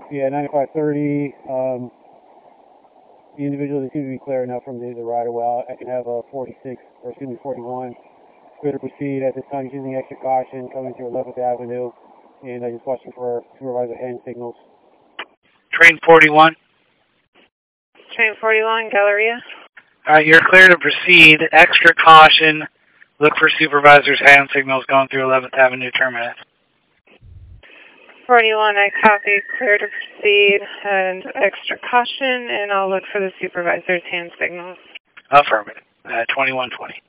Yeah, 9530. The individual that seems to be clear enough from the right of way. I can have a 46, or excuse me, 41. Clear to proceed. At this time, he's using extra caution coming through 11th Avenue. And I just watching for supervisor hand signals. Train 41. Train 41, Galleria. You're clear to proceed. Extra caution. Look for supervisor's hand signals going through 11th Avenue terminus. 41, I copy. Clear to proceed and extra caution, and I'll look for the supervisor's hand signals. Affirmative. 2120.